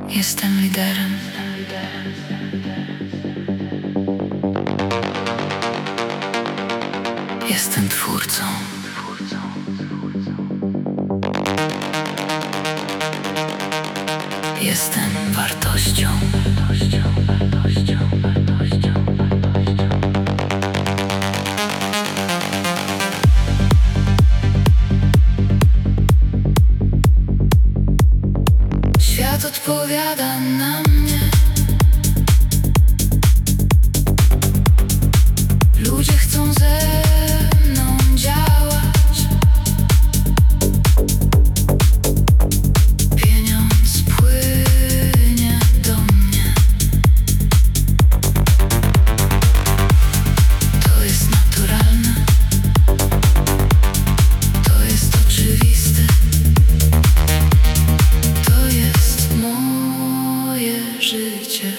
Jestem liderem. Jestem twórcą. Jestem wartością. Świat odpowiada na mnie. Ludzie chcą ze mną działać. Pieniądz płynie do mnie. To jest naturalne. To jest oczywiste. To jest moje życie.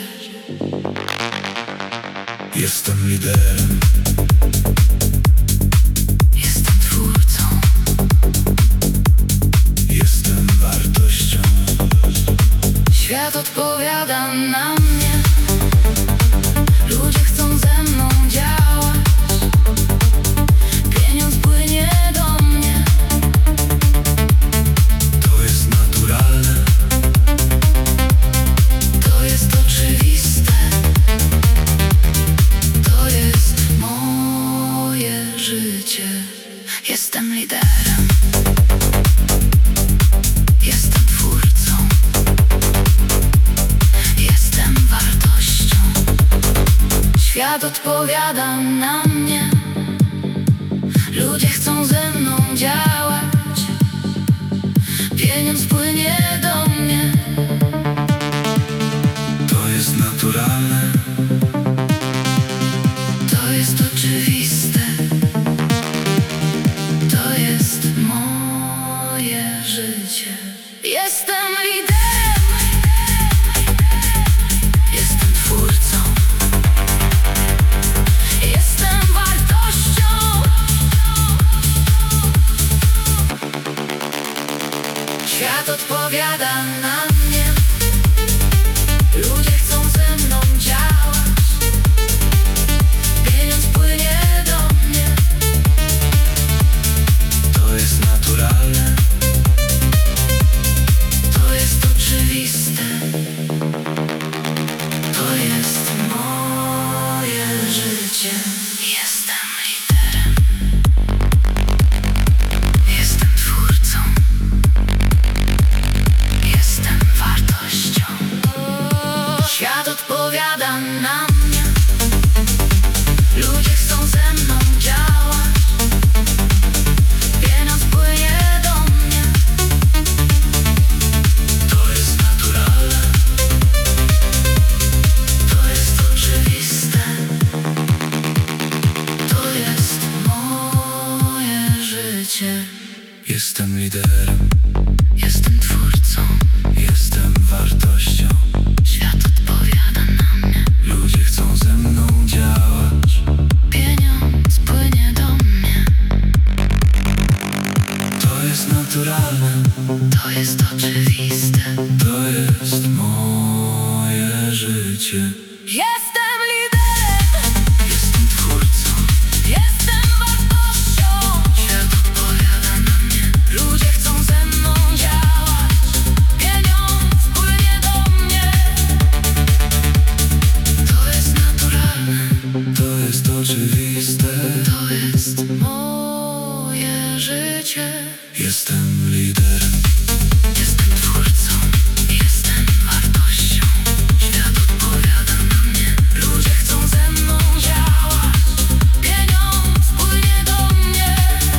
Jestem liderem. Jestem twórcą. Jestem wartością. Świat odpowiada na mnie. Ludzie chcą ze mną działać. Pieniądz płynie do mnie. To jest naturalne. To jest oczywiste. To jest moje życie. Jestem liderem. Jestem twórcą. Jestem wartością. Świat odpowiada na mnie. Ludzie chcą ze mną działać. Pieniądz płynie do mnie. To jest naturalne. To jest oczywiste. To jest moje życie. Jestem liderem. Jestem twórcą. Jestem wartością. Świat odpowiada na mnie. Ludzie chcą ze mną działać. Pieniądz płynie do mnie. To jest naturalne. To jest oczywiste. To jest moje życie. Jestem liderem. Jestem twórcą. Jestem wartością. Świat odpowiada na mnie. Ludzie chcą ze mną działać. Pieniądz płynie do mnie. To jest naturalne. To jest oczywiste. To jest moje życie. Jestem liderem. Jestem twórcą. Jestem wartością. Świat odpowiada na mnie. Ludzie chcą ze mną działać. Pieniądz płynie do mnie. To jest naturalne. To jest oczywiste. To jest moje życie. Jestem liderem. Jestem twórcą. Jestem wartością. Świat odpowiada na mnie. Ludzie chcą ze mną działać. Pieniądz płynie do mnie. To jest naturalne. To jest oczywiste. To jest moje życie. Jestem liderem. Jestem twórcą. Jestem wartością. Świat odpowiada na mnie. Ludzie chcą ze mną działać. Pieniądz płynie do mnie.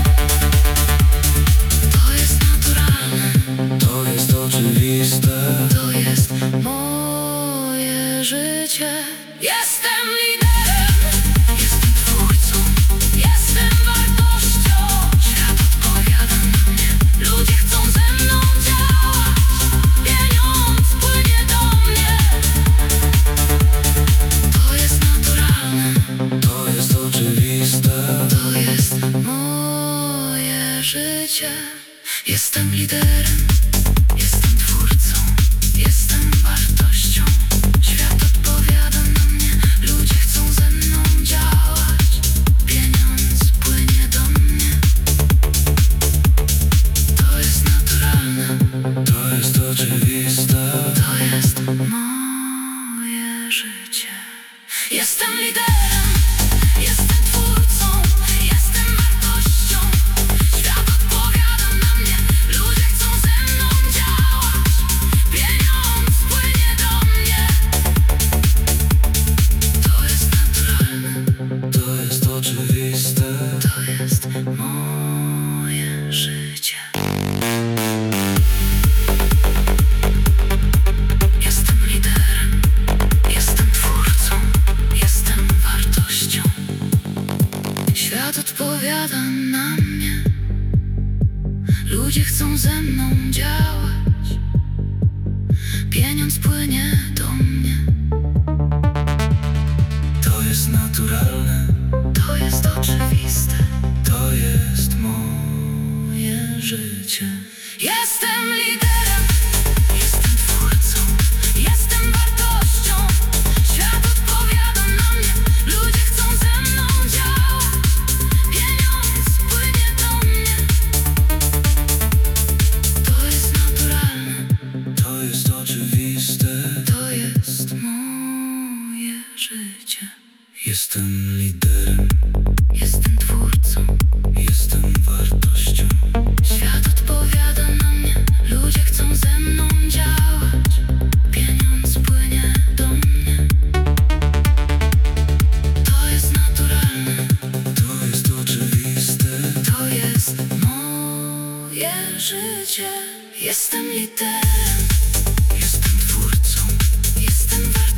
To jest naturalne. To jest oczywiste. To jest moje życie. Jestem liderem. Jestem twórcą. Jestem wartością. Świat odpowiada na mnie. Ludzie chcą ze mną działać. Pieniądz płynie do mnie. To jest naturalne. To jest oczywiste. To jest moje życie. Jestem liderem. Jestem twórcą. Jestem wartością. ze mną działać. Pieniądz płynie do mnie. To jest naturalne, To jest oczywiste. to jest moje życie. Jestem liderem, jestem twórcą, jestem wartością. Świat odpowiada na mnie, ludzie chcą ze mną działać. Pieniądz płynie do mnie. To jest naturalne, To jest oczywiste, to jest moje życie. jestem liderem, Jestem twórcą, jestem wartością. świat odpowiada na mnie, ludzie chcą ze mną działać. Pieniądz płynie do mnie. To jest naturalne, To jest oczywiste, to jest moje życie. Jestem liderem, jestem twórcą, jestem wartością.